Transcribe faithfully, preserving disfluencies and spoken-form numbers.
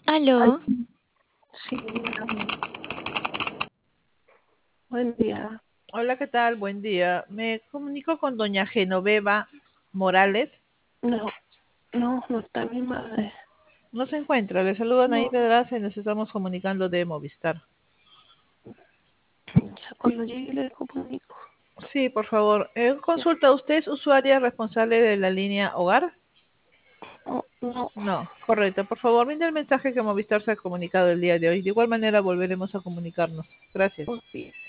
Ay, Aló, sí, dígame. Buen día. Hola, ¿qué tal? Buen día. Me comunico con doña Genoveva Morales. No, no, no está mi madre. No se encuentra. Le saluda No, Naida Gracia y nos estamos comunicando de Movistar. ya cuando llegue le comunico. Sí, por favor. Eh, Ya. consulta, ¿usted es usuaria responsable de la línea Hogar? No, no, No, correcto. Por favor, mande el mensaje que Movistar se ha comunicado el día de hoy. De igual manera volveremos a comunicarnos. Gracias. muy bien.